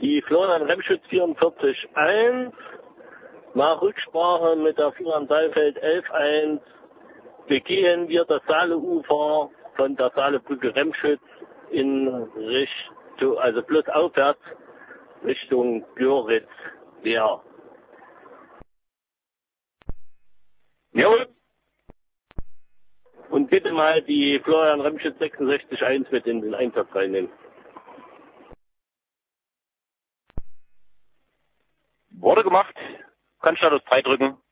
Die Florian Remschütz 44-1. Nach Rücksprache mit der Florian Saalfeld 11-1 begehen wir das Saaleufer von der Saalebrücke Remschütz in Richtung, also plus aufwärts Richtung Göritz-Wehr. Jawohl. Und bitte mal die Florian Remschütz 66-1 mit in den Einsatz reinnehmen. Wurde gemacht. Kann Status 3 drücken.